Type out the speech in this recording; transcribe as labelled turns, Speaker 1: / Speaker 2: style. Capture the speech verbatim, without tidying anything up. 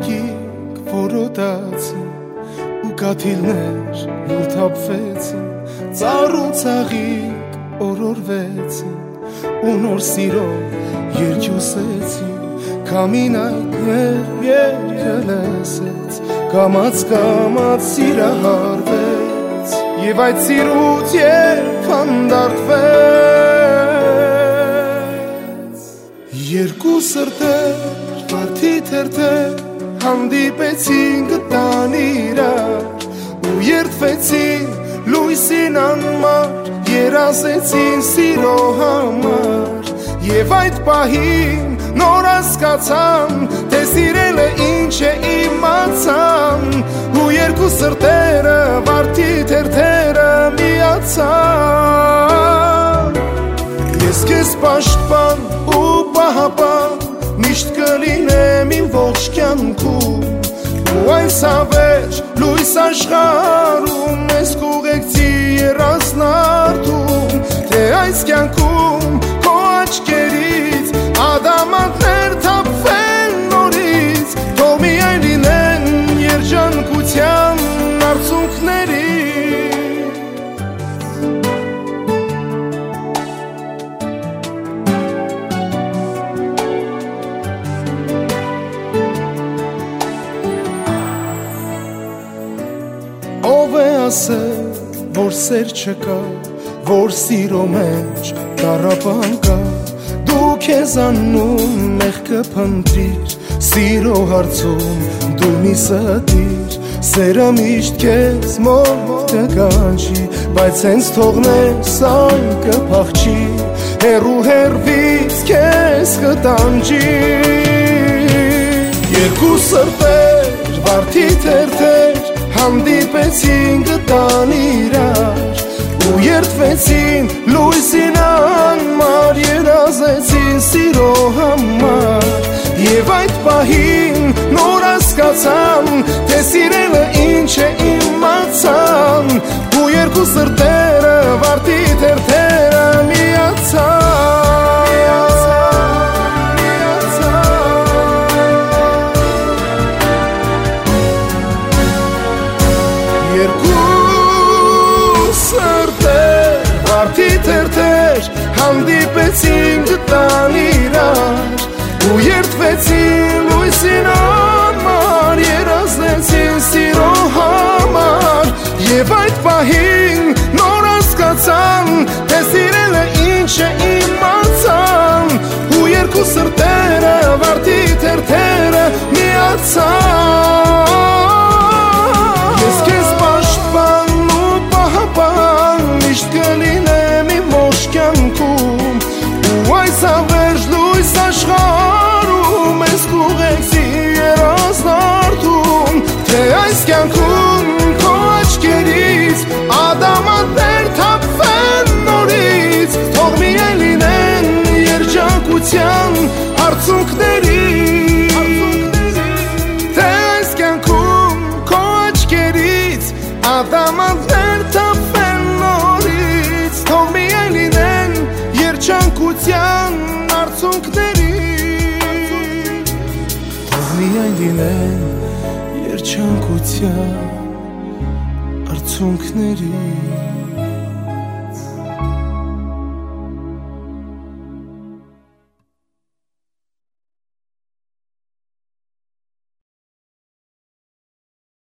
Speaker 1: երկիկ որոտացին ու կաթիլներ լուր թափվեցին ծառ ու ցաղիկ օրորվեցին ու նոր սիրով երկյուսեցին քամին այդ մեր երկը լսեց կամաց կամաց սիրահարվեց և այդ սիրուց երբ հանդարտվեց երկու սրտեր վարդի թերթեր հանդիպեցին գտան իրար ու երդվեցին լույսին անմար երազեցին սիրո համար և այդ պահին նոր հասկացան թե սիրելը ինչ է իմացան ու երկու սրտերը վարդի թերթերը միացան ես քեզ պաշտպան ու պահապան միշտ կլինեմ իմ ողջ կյանքում ու այս ավեջ լույս աշխարհում ես կուղեկցի երազնարդում թե այս կյանքում քո աչքերից ադամանդներ թափվեն նորից թող միայն լինեն երջանկության արցունքների ով է ասել որ սեր չկա որ սիրո մեջ տառապան կա դու քեզ աննում մեղքը փնտրիր սիրո հարցում դու մի ստիր սերը միշտ քեզ մոտ կանչի բայց հենց թողնես այն կփախչի հեռու հեռվից քեզ կտանջի երկու սրտեր վարդի թերթեր հանդիպեցին գտան իրար ու երդվեցին լույսին անմար երազեցին սիրո համար և այդ պահին նոր հասկացան թե սիրելը ինչ է իմացան ու երկու սրտերը վարդի թերթերը միացան Վարդի թերթեր հանդիպեցին գտան իրար ու երդվեցին լույսին անմար երազեցին սիրո համար և այդ պահին նոր հասկացան թե սիրելը ինչ է իմացան ու երկու սրտերը վարդի թերթերը միացան ես քեզ պաշտպան ու պահապան միշտ կլինեմ իմ ողջ կյանքում ու այս ավերջ լույս աշխարհում ես կուղեկցի երազնարդում թե այս կյանքում քո աչքերից ադամանդներ թափվեն նորից թող միայն լինեն երջանկության արցունքների թե այս կյանքում քո աչքերից ադամանդներ թափվեն նորից թող միայն լինեն երջանկության արցունքների թող միայն լինեն երջանկության արցունքների